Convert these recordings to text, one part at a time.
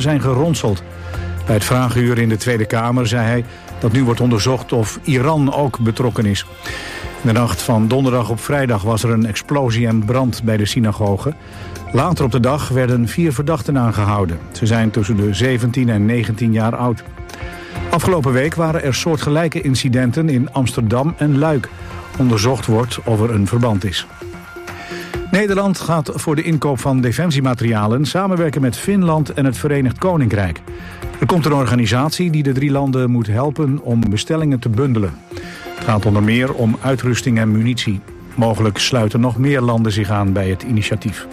zijn geronseld. Bij het vragenuur in de Tweede Kamer zei hij dat nu wordt onderzocht of Iran ook betrokken is. In de nacht van donderdag op vrijdag was er een explosie en brand bij de synagoge. Later op de dag werden 4 verdachten aangehouden. Ze zijn tussen de 17 en 19 jaar oud. Afgelopen week waren er soortgelijke incidenten in Amsterdam en Luik. Onderzocht wordt of er een verband is. Nederland gaat voor de inkoop van defensiematerialen samenwerken met Finland en het Verenigd Koninkrijk. Er komt een organisatie die de 3 landen moet helpen om bestellingen te bundelen. Het gaat onder meer om uitrusting en munitie. Mogelijk sluiten nog meer landen zich aan bij het initiatief.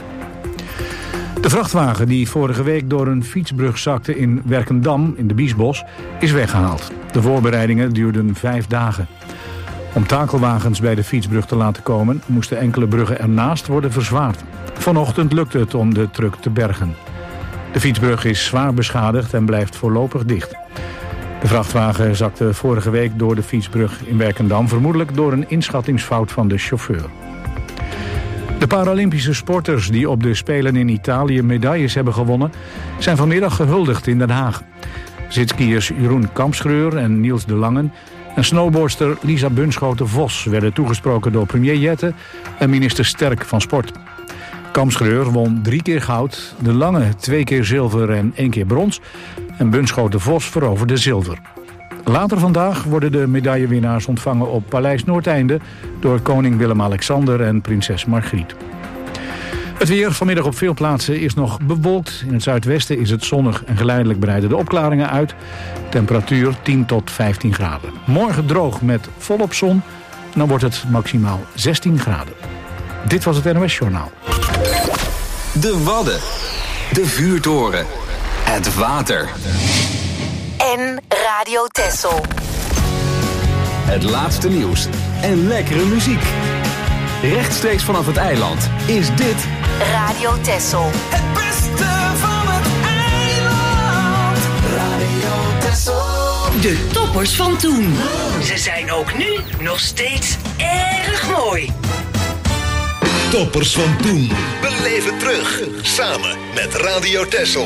De vrachtwagen die vorige week door een fietsbrug zakte in Werkendam in de Biesbos is weggehaald. De voorbereidingen duurden 5 dagen. Om takelwagens bij de fietsbrug te laten komen moesten enkele bruggen ernaast worden verzwaard. Vanochtend lukte het om de truck te bergen. De fietsbrug is zwaar beschadigd en blijft voorlopig dicht. De vrachtwagen zakte vorige week door de fietsbrug in Werkendam, vermoedelijk door een inschattingsfout van de chauffeur. De Paralympische sporters die op de Spelen in Italië medailles hebben gewonnen, zijn vanmiddag gehuldigd in Den Haag. Zitskiërs Jeroen Kampschreur en Niels de Langen en snowboardster Lisa Bunschoten-Vos werden toegesproken door premier Jette en minister Sterk van Sport. Kampschreur won 3 keer goud, de Lange 2 keer zilver en 1 keer brons en Bunschoten-Vos veroverde zilver. Later vandaag worden de medaillewinnaars ontvangen op Paleis Noordeinde door koning Willem-Alexander en prinses Margriet. Het weer vanmiddag op veel plaatsen is nog bewolkt. In het zuidwesten is het zonnig en geleidelijk breiden de opklaringen uit. Temperatuur 10 tot 15 graden. Morgen droog met volop zon. Dan wordt het maximaal 16 graden. Dit was het NOS Journaal. De Wadden. De vuurtoren. Het water. En Radio Texel. Het laatste nieuws en lekkere muziek. Rechtstreeks vanaf het eiland is dit Radio Texel. Het beste van het eiland. Radio Texel. De toppers van toen. Ze zijn ook nu nog steeds erg mooi. Toppers van toen. Beleef het terug. Samen met Radio Texel.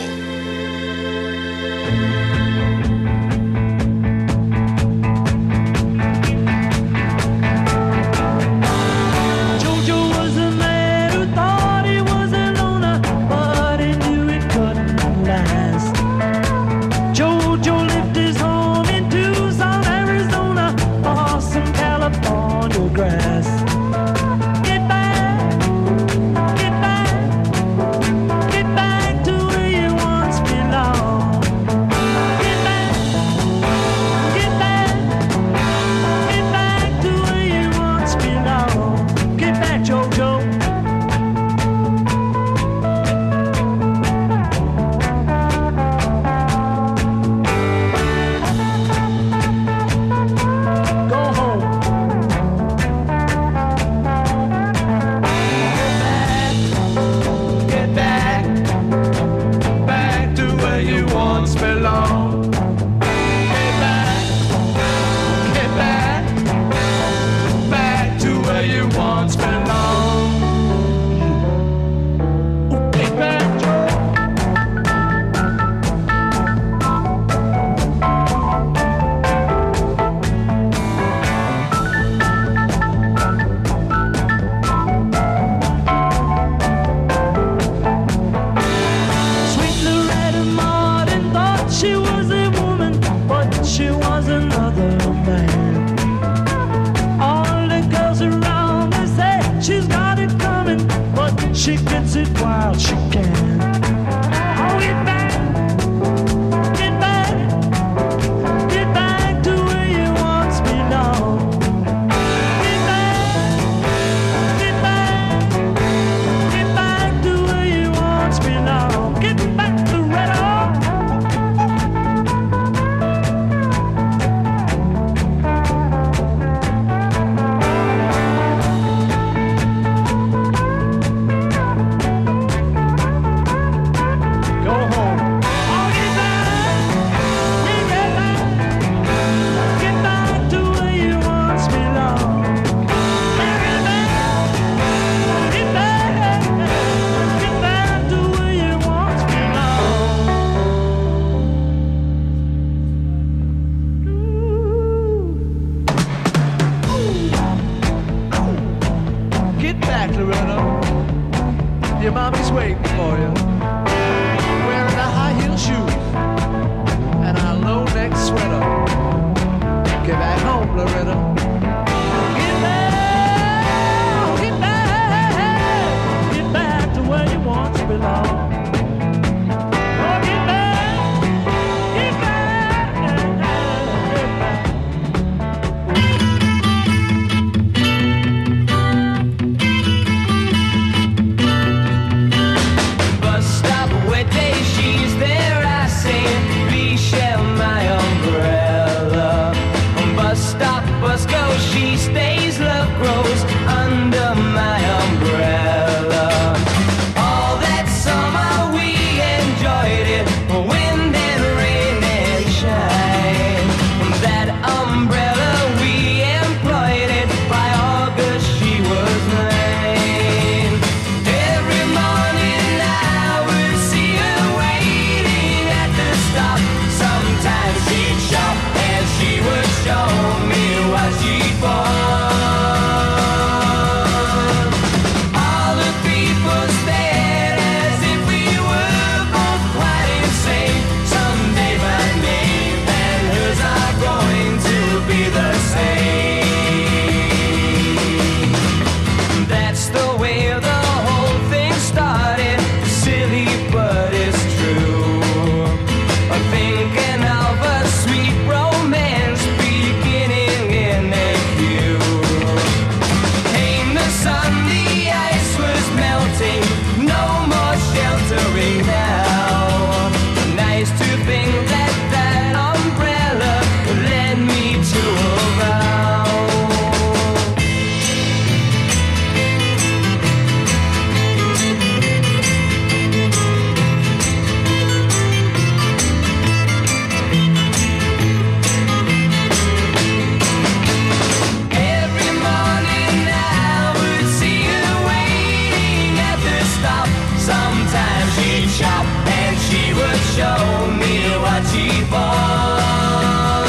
show me what she bought.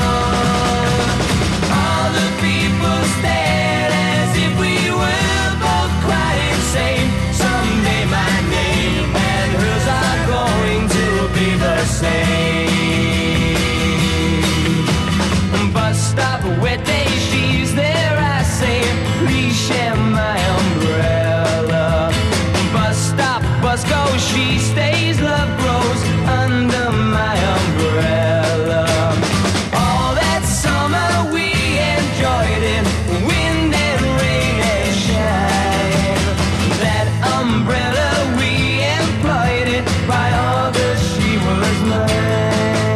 All the people stared as if we were both quite insane. Someday my name and hers are going to be the same. Bus stop, wet day, she's there, I say, please share my umbrella. Bus stop, bus goes, she stays, love grows under my umbrella. All that summer we enjoyed it, wind and rain and shine. That umbrella we employed it, by August she was mine.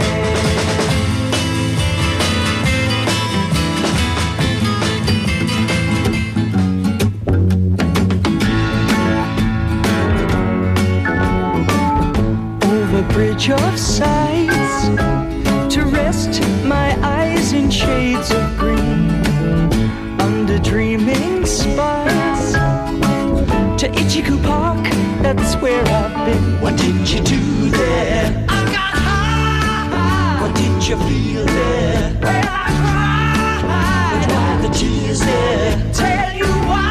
Bridge of sighs to rest my eyes in shades of green, under dreaming spires to Ichiku Park, that's where I've been. What did you do there? I got high. What did you feel there? Well, I cried. Why the tears there? Tell you why.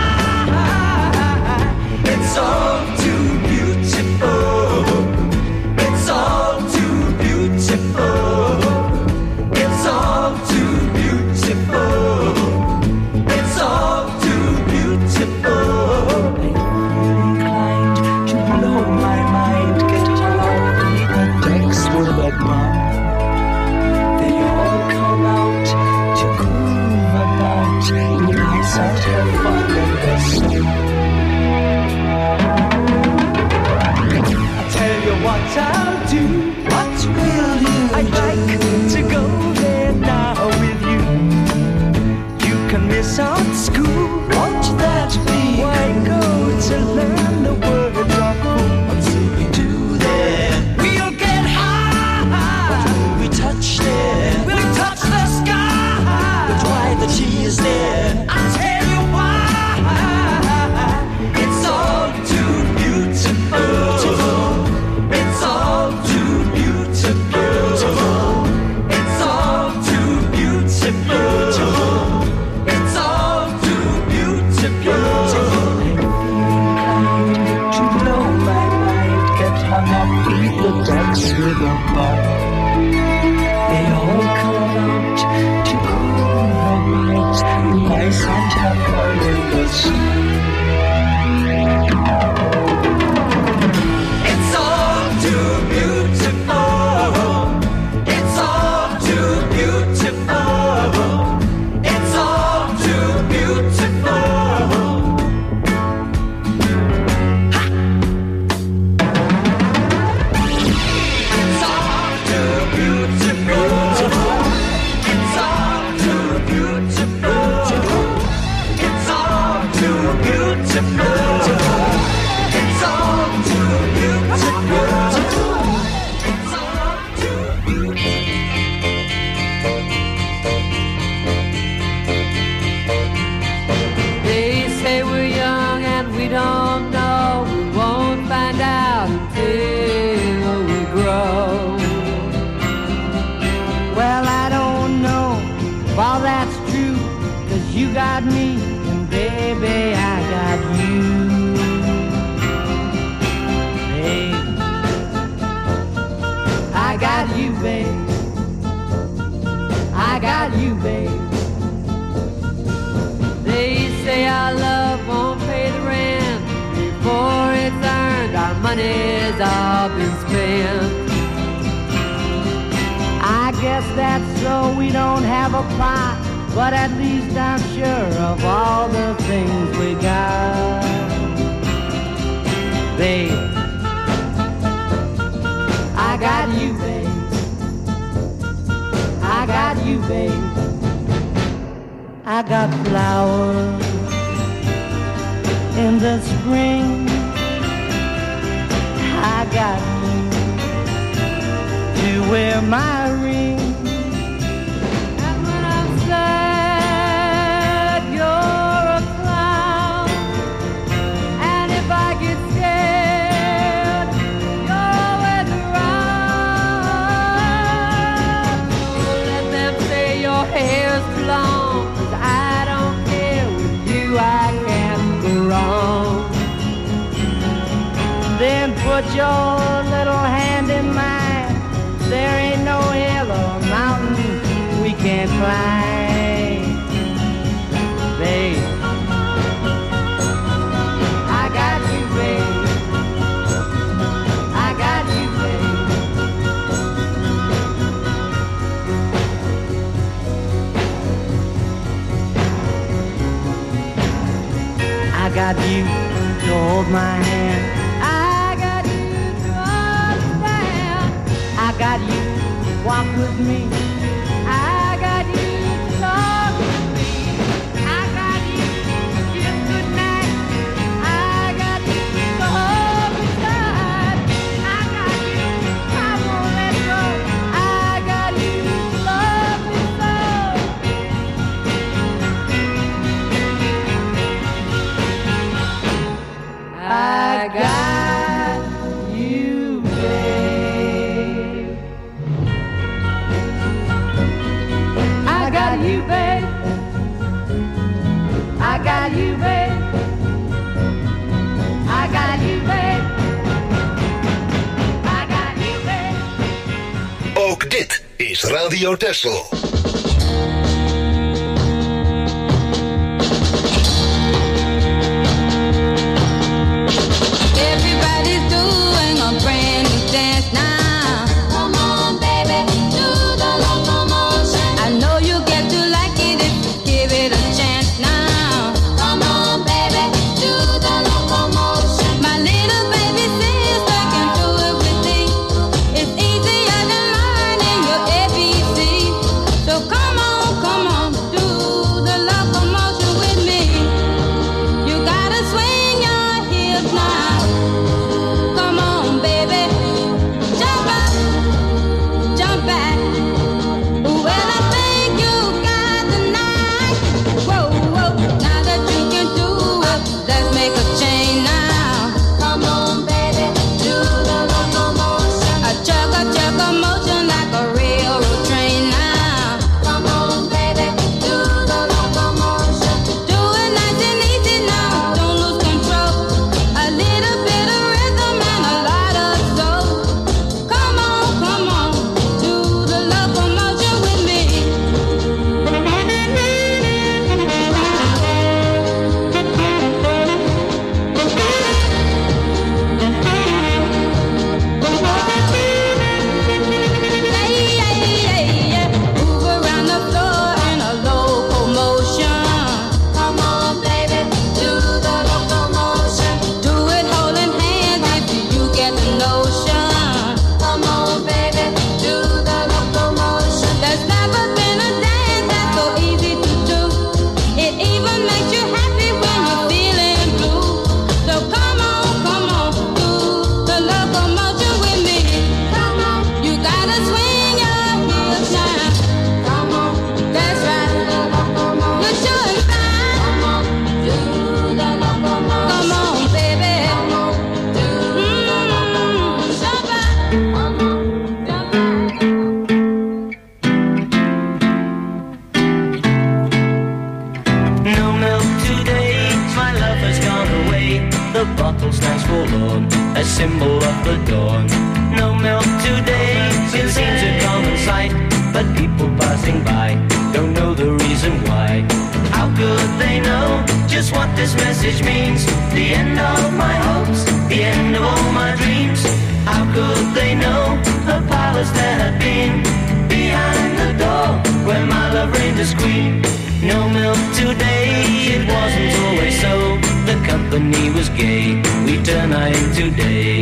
It's all too beautiful. It's all too beautiful. It's all too beautiful. It's all too beautiful. I'm inclined to blow my mind, get off the decks with a bomb. They all come out to groove about, and I sat have fun in the sun. Tell you what I'll do. What will you I'd do? Like to go there now with you. You can miss out school. Won't that be? Why go to learn the words of food? What will we do there? We'll get high. What will we touch there? We'll touch the sky. But why the tears there? I'll tell you why. It's all too beautiful. It's all too beautiful. It's all too beautiful. It's all too beautiful. To blow my mind, get hung up, beat the decks with a bar. They all come out to cool the night, my Santa Claus in the sun. It's all too beautiful. It's all too beautiful. It's all too beautiful. Ha! It's all too beautiful. It's all too beautiful. It's all too beautiful. It's all too beautiful. It's all too beautiful. They say we're young and we don't know. We won't find out until we grow. Well, I don't know if all that's true, 'cause you got me and baby I got you. I got you, babe. I got you, babe. They say our love won't pay the rent before it's earned. Our money's all been spent. I guess that's so we don't have a plot, but at least I'm sure of all the things we got. Babe, I got you, babe. I got you, babe. I got flowers in the spring. I got you to wear my ring. And when I'm sad, you're a clown. And if I get scared, you're always around. your little hand in mine. There ain't no hill or mountain we can't climb, babe. I got you, babe. I got you, babe. I got you to hold my hand. I got you to understand. I got you to walk with me. I got you to talk with me. I got you to kiss goodnight. I got you to hold me tight. I got you, I won't let go. I got you to love me so. I got you, babe. I got you, babe. I got you, babe. I got you, babe. I got you, babe. Ook dit is Radio Texel. Everybody's doing a brand new dance now. Come on, baby, do the locomotion. I know you get to like it if you give it a chance now. Come on, baby, do the locomotion. My little baby sister can do it with me. It's easier than learning your ABC. So come on, do the locomotion with me. You gotta swing your hips now. Come on, baby, jump up, jump back. Well, I think you got the night. Whoa, whoa, now that you can do it, let's make a change now. Come on, baby, do the locomotion. A chugga motion like a railroad train now. Come on, baby, do the locomotion. Do it nice and easy now, don't lose control. A little bit of rhythm and a lot of soul. Come on, do the locomotion with me. Yeah. Move around the floor in a locomotion. Come on, baby, do the locomotion. Do it holding hands if you get the notion. Come on, baby, do the locomotion. There's never been a dance that's so easy to do. It even makes you happy when you're feeling blue. So come on, do the locomotion with me. Come on, you gotta swing your hips now. Come on, that's right. You're showing fine. Come on, do the locomotion. Come on, baby. Come on, do the locomotion. Jump up. Come on, jump up. No milk today, my lover's gone away. The bottle stands forlorn, a symbol of the dawn. No milk today, it seems a common sight, but people passing by don't know the reason why. How could they know just what this message means? The end of my hopes, the end of all my dreams. How could they know a palace there had been behind the door where my love reigned as queen? No milk today, it wasn't always so. The company was gay, we turned night into day.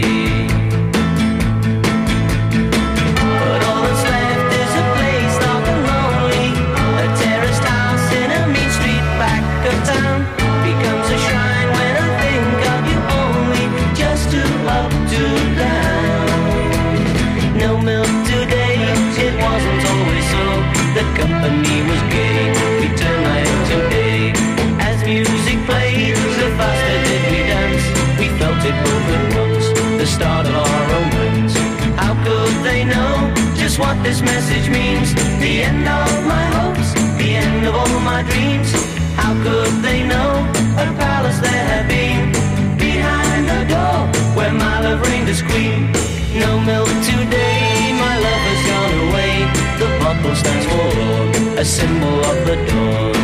But all that's left is a place dark and lonely. A terraced house in a mean street back of town becomes a shrine when I think of you only. Just too up, too down. No milk today, it wasn't always so. The company was gay, we turned night into day. As music played, the faster did we dance. We felt it both at once, the start of our romance. How could they know just what this message means? The end of my hopes, the end of all my dreams. How could they know a palace there had been behind the door where my love love reigned as queen. No milk today, my love has gone away. The bottle stands forlorn, a symbol of the dawn.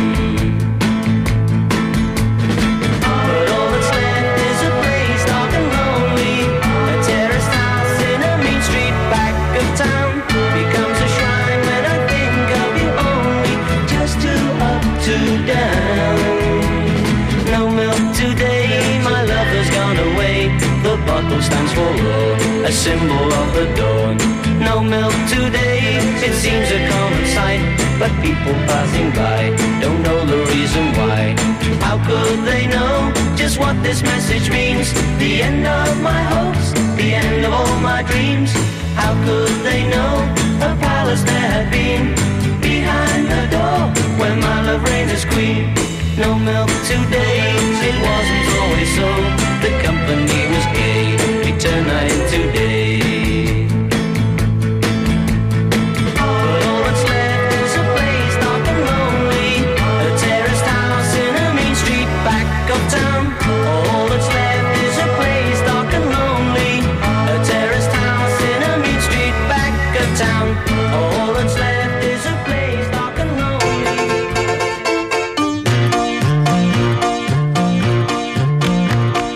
But all that's left is a place dark and lonely. A terraced house in a mean street back of town becomes a shrine when I think of you only. Just two up, two down. No milk today, my love has gone away. The bottle stands forlorn, a symbol of the dawn. No milk today, it seems a common sight, but people passing by don't know the reason why. How could they know just what this message means? The end of my hopes, the end of all my dreams. How could they know a palace there had been behind the door where my love reigned as queen? No milk today, it wasn't always so. The company was gay, we turned night into day. But all that's left is a place dark and lonely. A terraced house in a mean street back of town. All that's left is a place dark and lonely. A terraced house in a mean street back of town. All that's left is a place dark and lonely.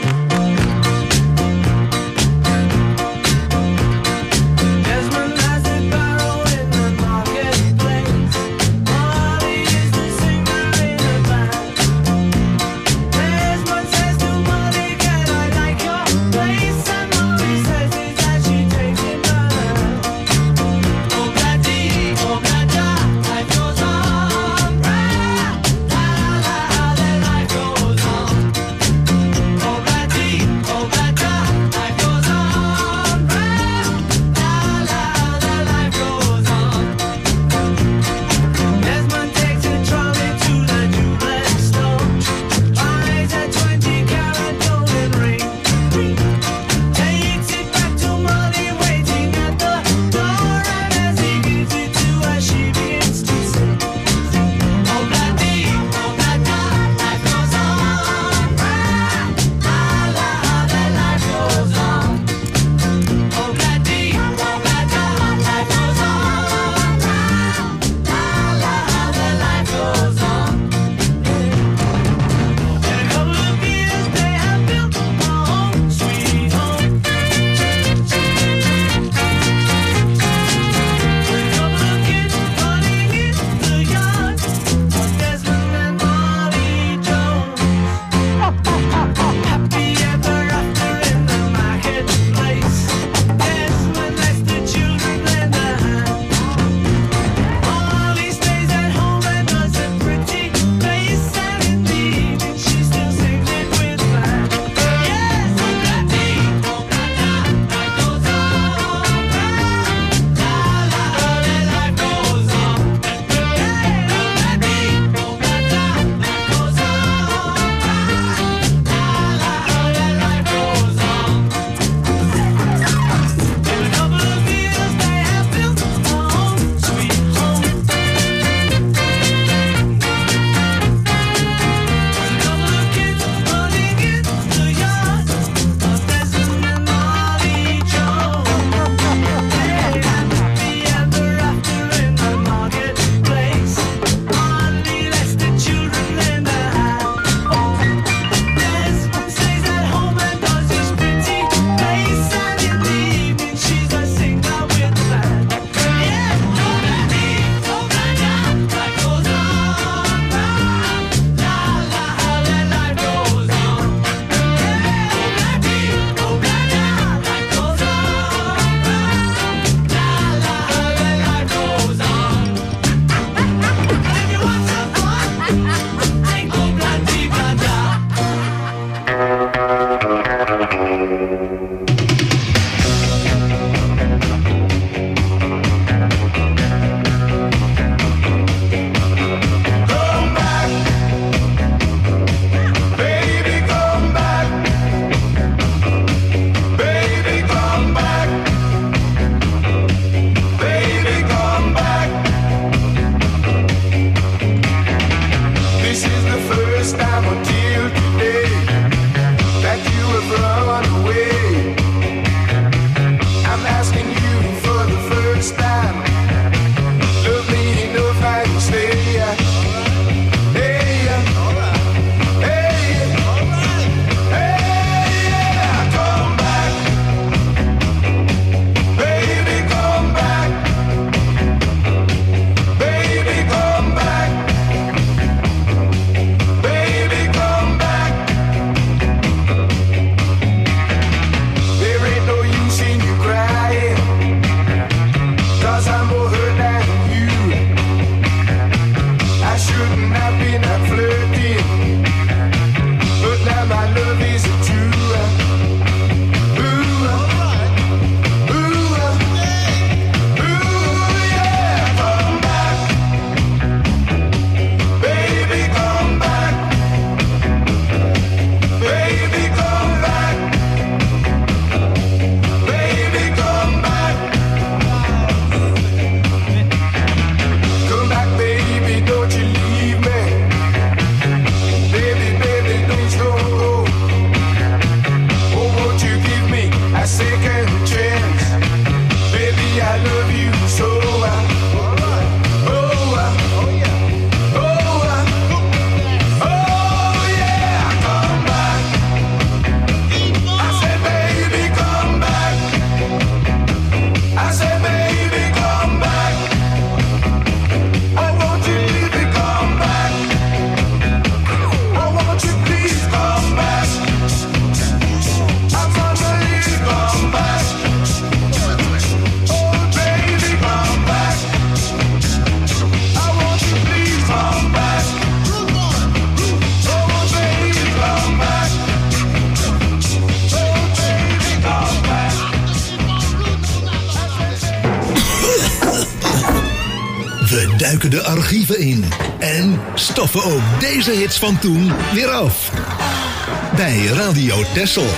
We duiken de archieven in en stoffen ook deze hits van toen weer af. Bij Radio Texel.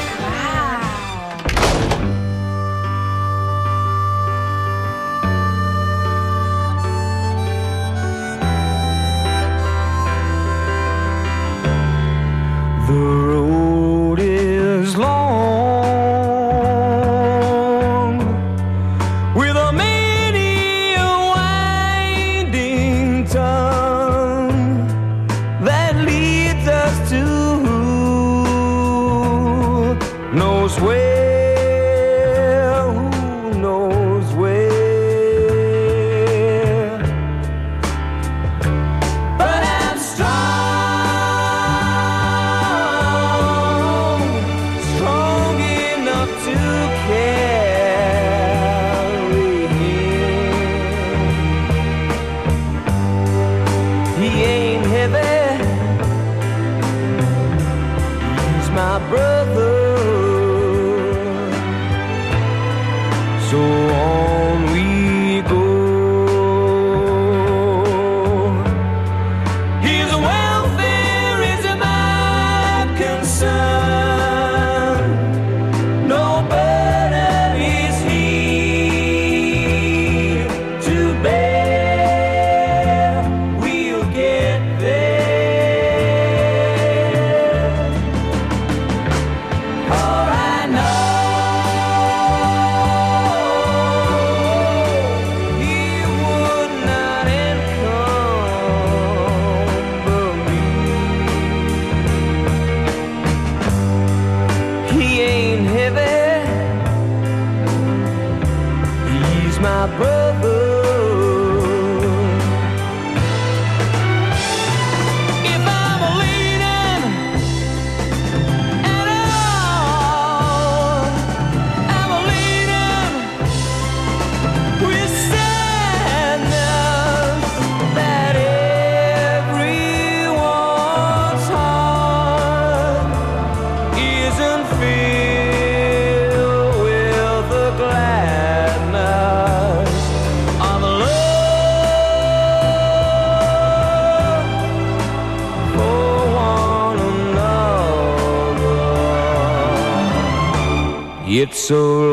It's a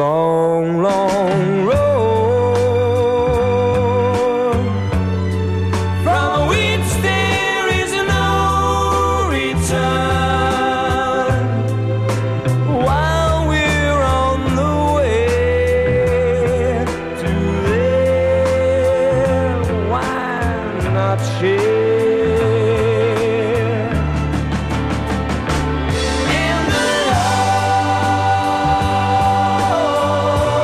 long, long road from which there is no return. While we're on the way to there, why not share? And the love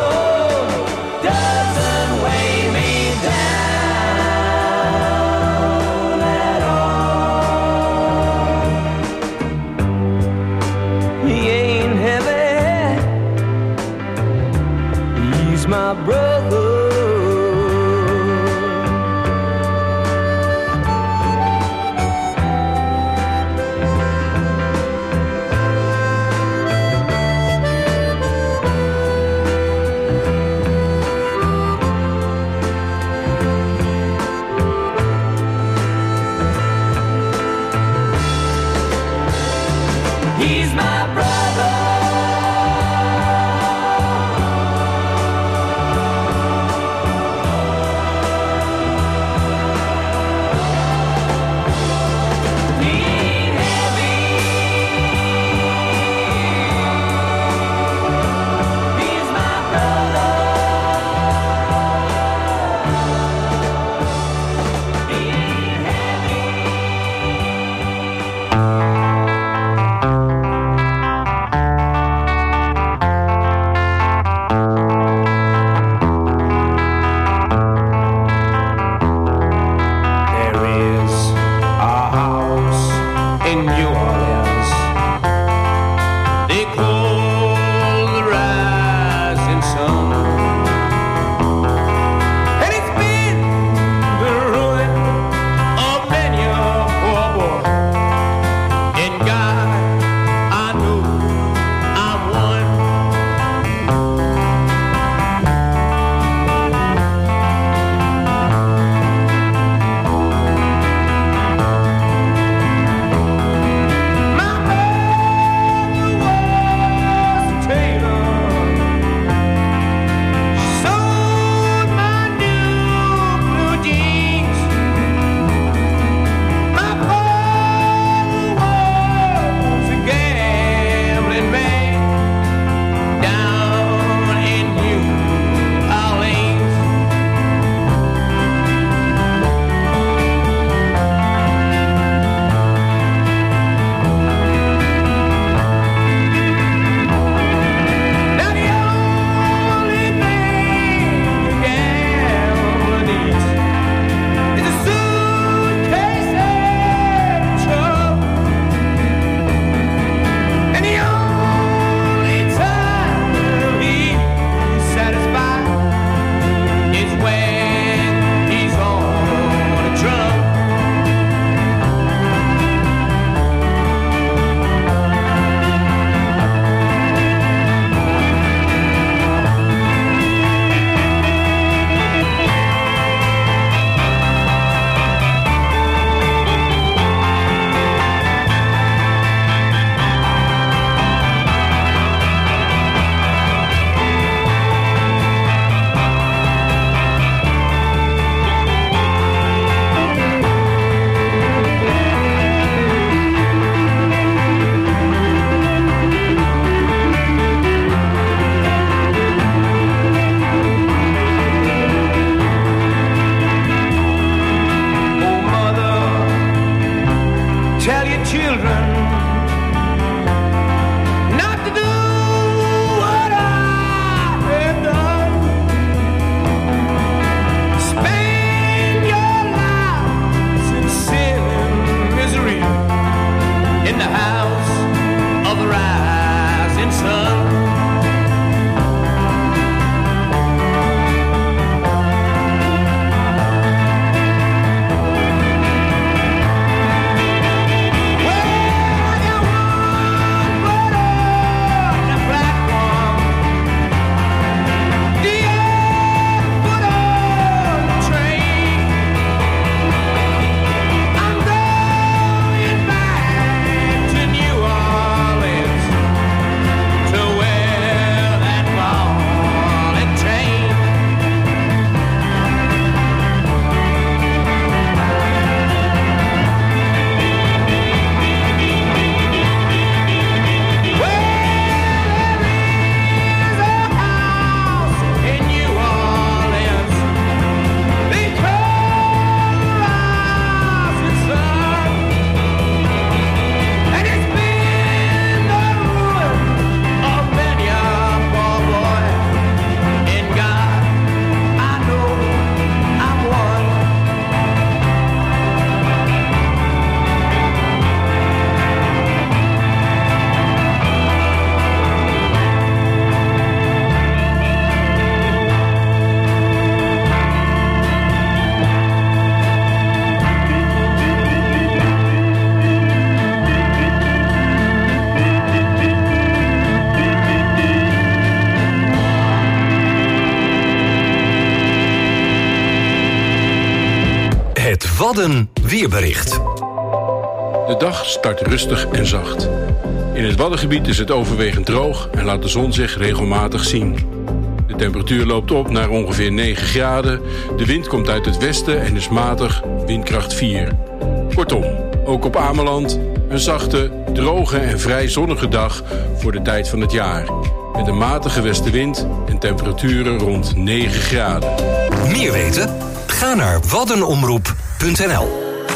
Wadden Weerbericht. De dag start rustig en zacht. In het Waddengebied is het overwegend droog en laat de zon zich regelmatig zien. De temperatuur loopt op naar ongeveer 9 graden. De wind komt uit het westen en is matig, windkracht 4. Kortom, ook op Ameland een zachte, droge en vrij zonnige dag voor de tijd van het jaar. Met een matige westenwind en temperaturen rond 9 graden. Meer weten? Ga naar waddenomroep.nl.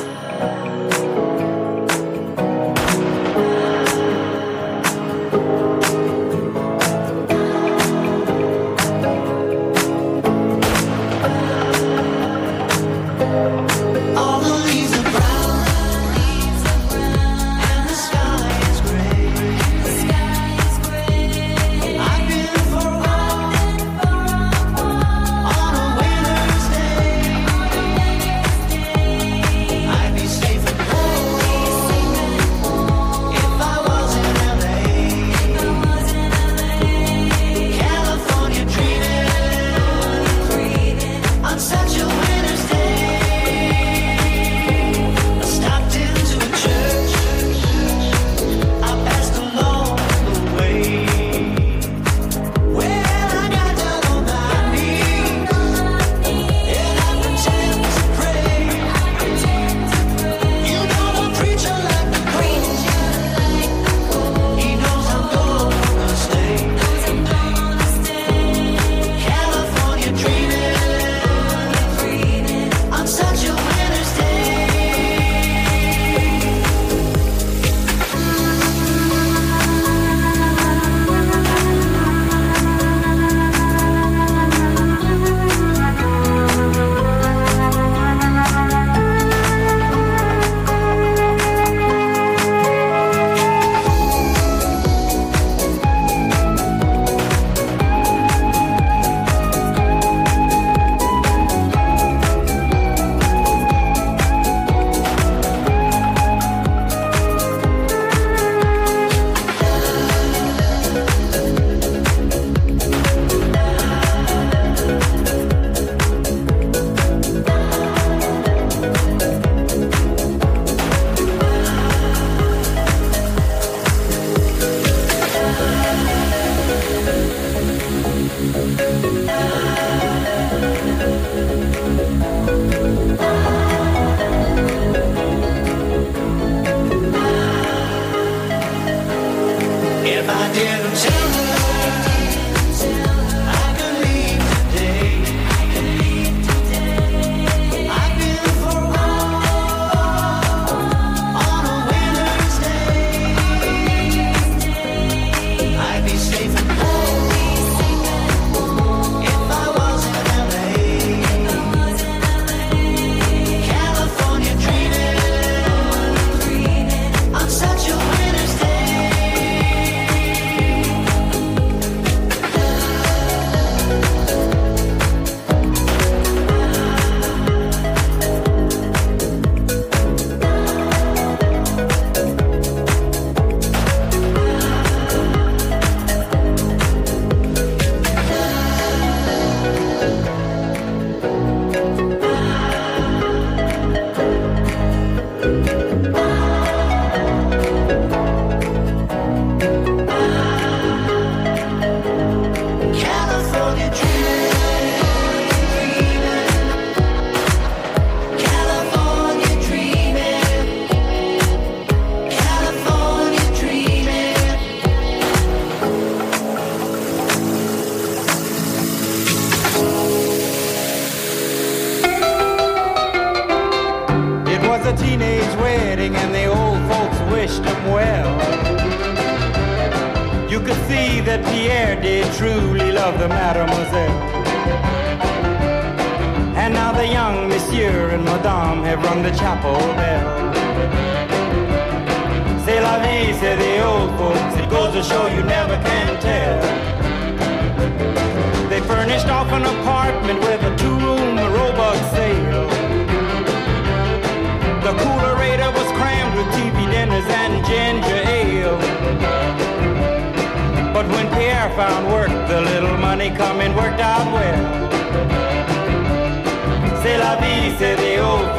Found work, the little money coming worked out well. C'est la vie, say the old folks.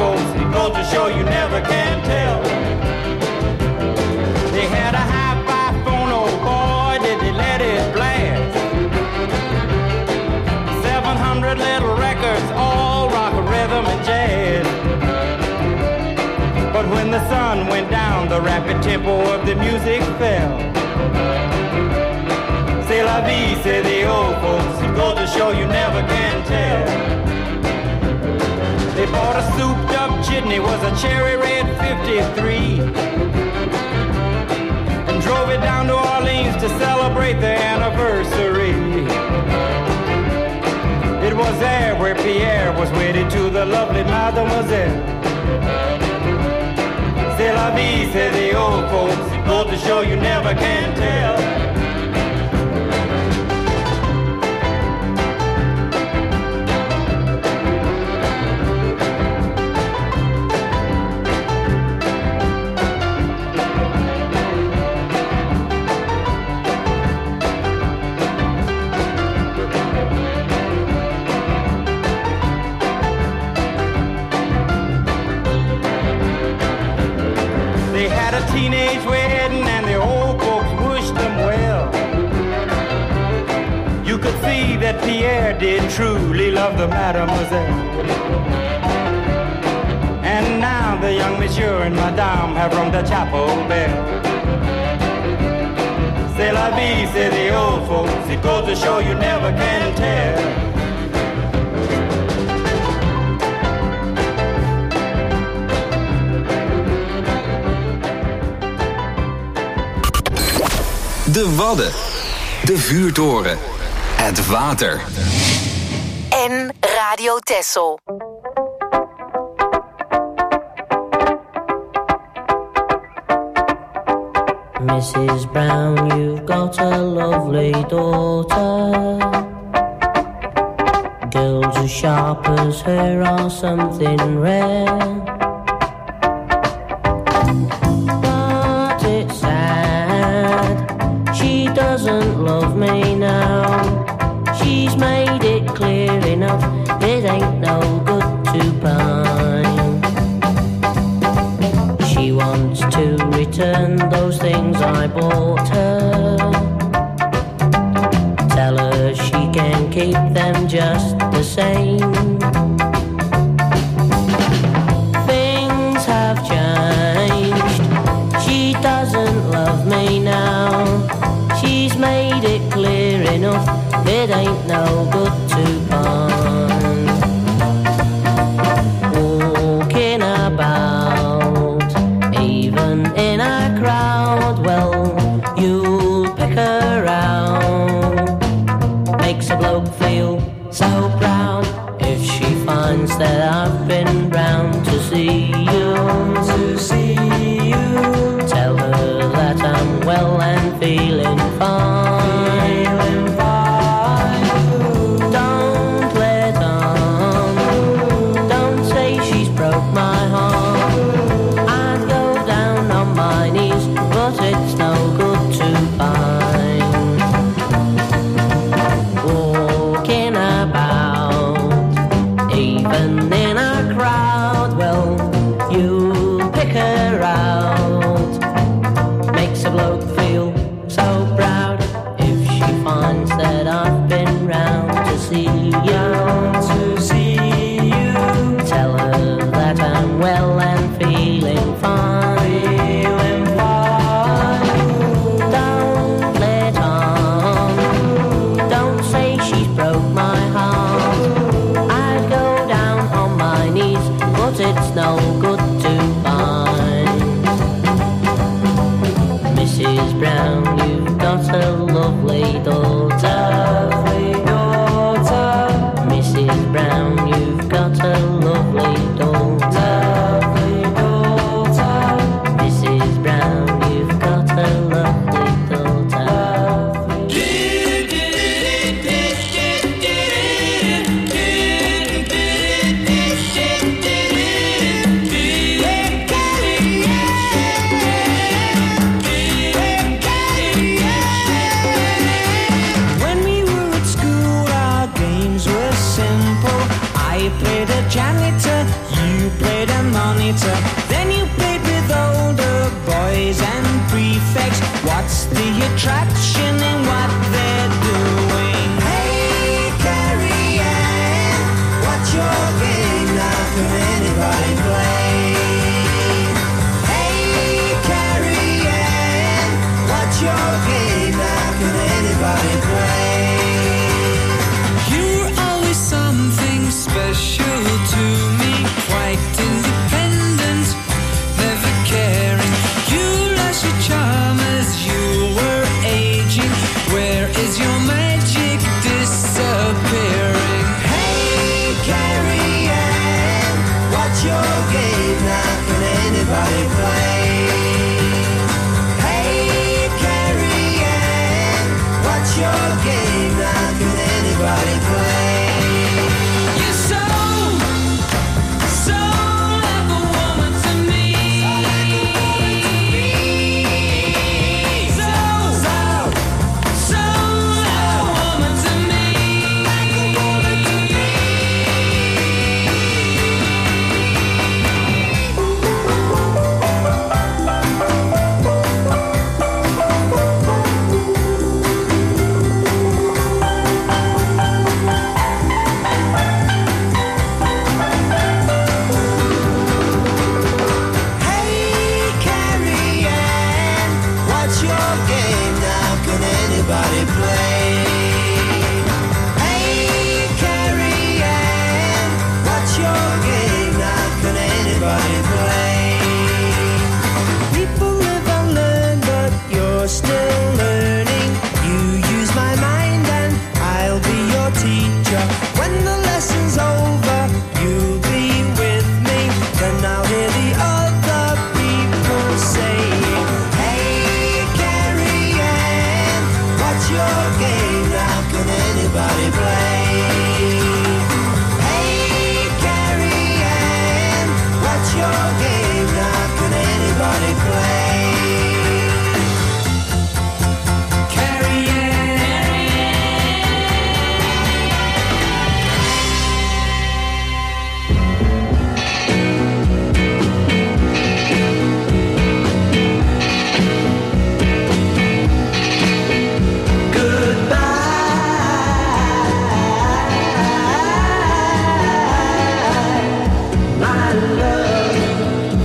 it goes to show you never can tell. They had a hi-fi phone, oh boy, did they let it blast. 700 little records, all rock, rhythm, and jazz. But when the sun went down, the rapid tempo of the music fell. C'est la vie, say the old folks, it goes to show you never can tell. They bought a souped up jitney, was a cherry red 53, and drove it down to Orleans to celebrate their anniversary. It was there where Pierre was wedded to the lovely mademoiselle. C'est la vie, say the old folks, it goes to show you never can tell. Teenage wedding and the old folks wished them well. You could see that Pierre did truly love the mademoiselle. And now the young monsieur and madame have rung the chapel bell. C'est la vie, say the old folks, it goes to show you never can tell. De Wadden. De vuurtoren. Het water. En Radio Texel. Mrs. Brown, you've got a lovely daughter. Girls as sharp as her are something rare. But it's sad, she doesn't love me now. She's made it clear enough, it ain't no good to pine. She wants to return those things I bought her. Tell her she can keep them just the same. Things have changed, she doesn't love me now. She's made it clear enough, it ain't no good to pine. Walking about, even in a crowd, well, you'll pick her out. Makes a bloke feel so proud if she finds that I've been round to see you. Tell her that I'm well and feeling fine. Don't let on, don't say she's broke my heart. I'd go down on my knees, but it's no good to pine. Walking about, even in a crowd, well, you pick her out. Makes a bloke feel so proud if she finds that I've been round to see you. Tell her that I'm well and feeling fine. Don't let on, don't say she's broke my heart. I'd go down on my knees, but it's no good to pine. Mrs. Brown, you've got a lovely daughter. Mrs. Brown, you've got a lovely daughter. Mrs. Brown, you've got a lovely daughter. janitor, you played a monitor, then you played with older boys and prefects. What's the attraction in what they're doing? Hey, Carrie Ann, what's your game now? Can anybody play? Hey, Carrie Ann, what's your game now? Can anybody play? You're always something special to me, quite independent, never caring. You lost your charm as you were aging. Where is your magic disappearing? Hey, Carrie Ann, what's your game now? Can anybody play? Hey, Carrie Ann, what's your game now? Can anybody play? You're so like a woman to me. So like a woman to me. Hey, Carrie Ann, what's your game now? Can anybody play? Hey, Carrie Ann, what's your game now? Can anybody play? People live and learn, but you're still learning. You use my mind and I'll be your teacher. When the lesson's over, you'll be with me. Then I'll hear the other people saying, hey, Carrie Ann, what's your game now? Can anybody play? Hey, Carrie Ann, what's your game now? Can anybody play? Carrie my love.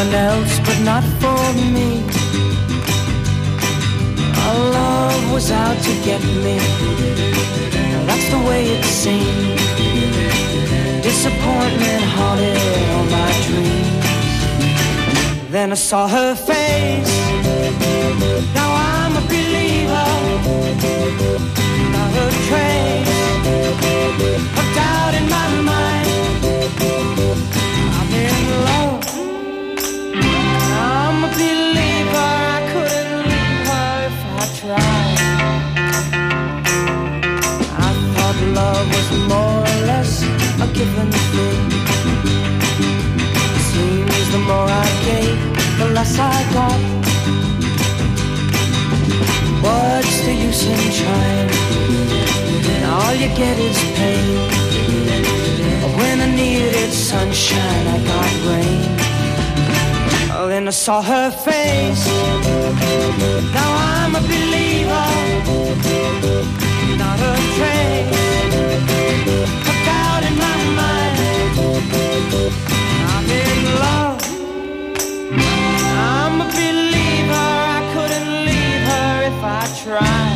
anyone else, but not for me. Our love was out to get me. That's the way it seemed. Disappointment haunted all my dreams. Then I saw her face. Now I'm a believer. Not a trace of doubt in my mind. I'm in love. I'm a believer. I couldn't leave her if I tried. I thought love was more or less a given thing. Seems the more I gave, the less I got. What's the use in trying? All you get is pain. When I needed sunshine, I got rain. Oh, then I saw her face. Now I'm a believer. Not a trace of doubt in my mind. I'm in love. I'm a believer. I couldn't leave her if I tried.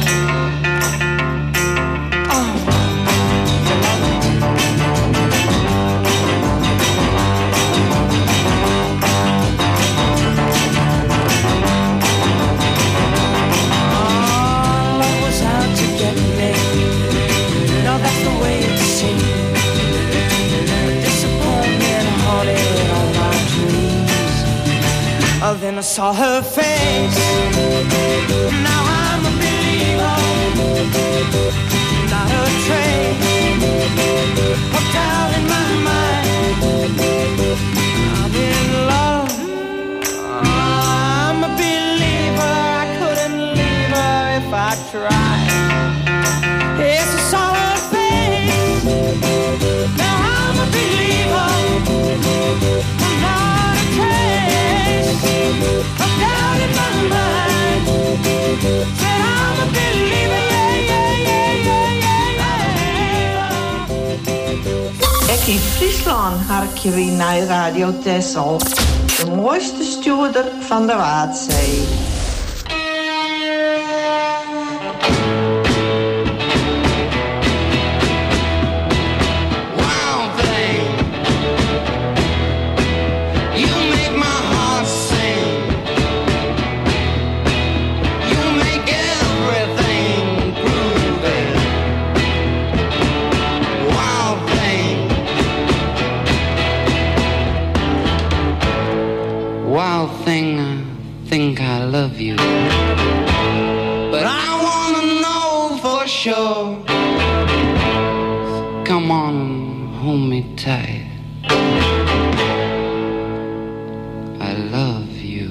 Oh, then I saw her face. Now I'm a believer. Not a trace of doubt in my mind. I'm in love. I'm a believer. I couldn't leave her if I tried. Yes, I saw her face. Now I'm a believer. Not a trace of doubt in my mind. Said I'm a believer, yeah, yeah, yeah, yeah, yeah. Ik in Friesland harkje weer naar Radio Texel. De mooiste stuurder van de Waadzee. Wild thing, I think I love you, but I wanna know for sure. Come on and hold me tight. I love you.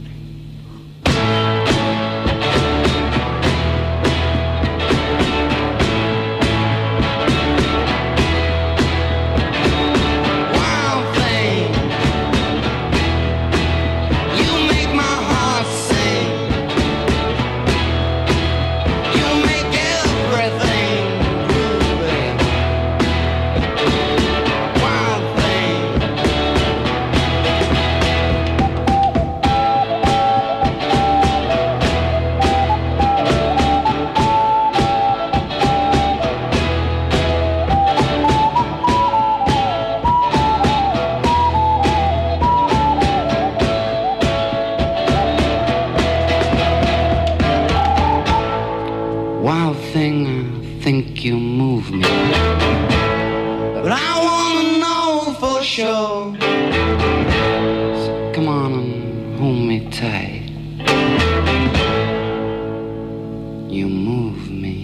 Wild thing, I think you move me, but I wanna know for sure. So come on and hold me tight. You move me.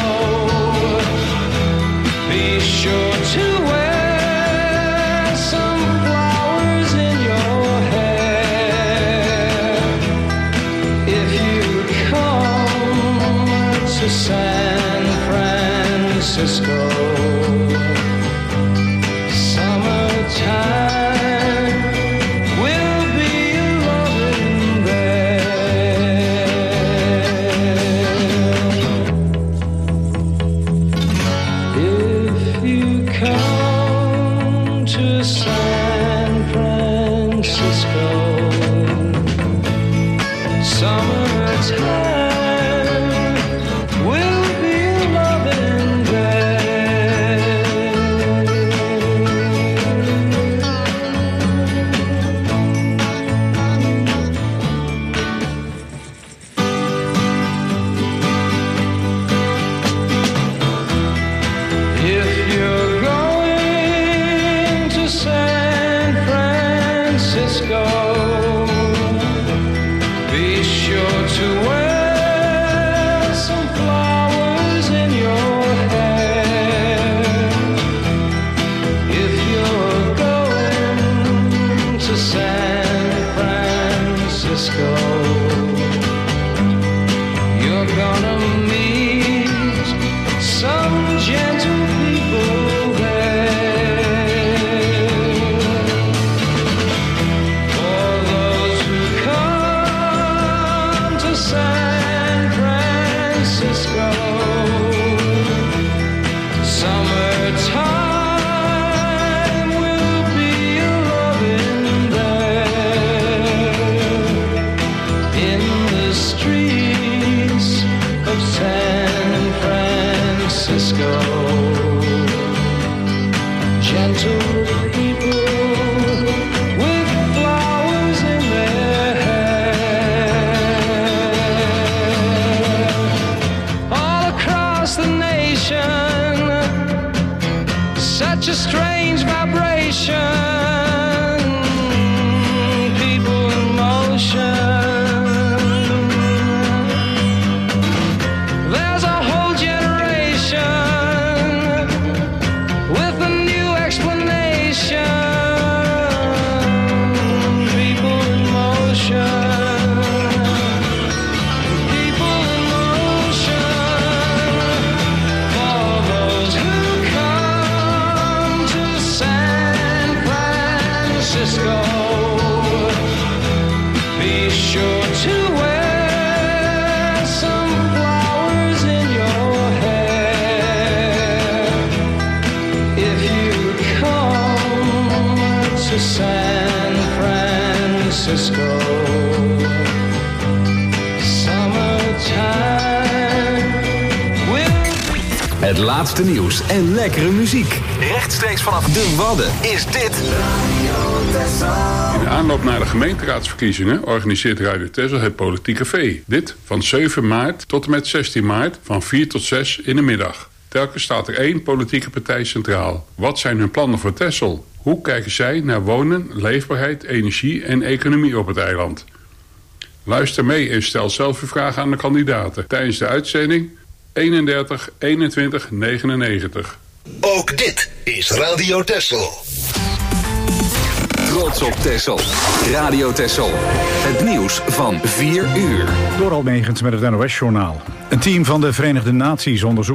Be sure to wear some flowers in your hair if you come to San Francisco. Summertime will be loving there. If you come to San Francisco, summertime will be loving there. If you're going to San Francisco, be sure to wear some flowers in your hair. If you're going to San Francisco, you're gonna meet some gentle people there. For those who come to San Francisco, summertime will be loving there. In the streets of San Francisco, gentle people with flowers in their hair. All across the nation, such a strange vibration, people in motion. There's a whole generation with a new explanation. People in motion. People in motion. For those who come to San Francisco, be sure to wear some flowers in your hair if you come to San Francisco. Summertime will be. Het laatste nieuws en lekkere muziek. Rechtstreeks vanaf de Wadden is dit In de aanloop naar de gemeenteraadsverkiezingen organiseert Radio Texel het Politiek Café. Dit van 7 maart tot en met 16 maart van 4 tot 6 in de middag. Telkens staat er 1 politieke partij centraal. Wat zijn hun plannen voor Texel? Hoe kijken zij naar wonen, leefbaarheid, energie en economie op het eiland? Luister mee en stel zelf uw vragen aan de kandidaten tijdens de uitzending 31 21 99. Ook dit is Radio Texel. Trots op Texel. Radio Texel. Het nieuws van 4 uur. Door Almegens met het NOS-journaal. Een team van de Verenigde Naties onderzoekt